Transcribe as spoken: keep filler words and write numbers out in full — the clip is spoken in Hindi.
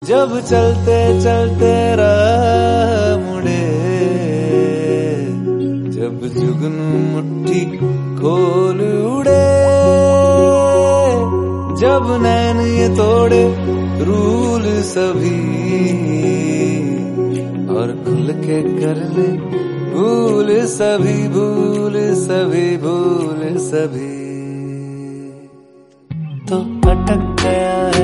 जब चलते चलते राह मुड़े, जब जुगनू मुट्ठी खोल उड़े, जब नैन ये तोड़े रूल सभी और खुल के कर ले भूल सभी, भूल सभी, भूल सभी। तो अटक गया है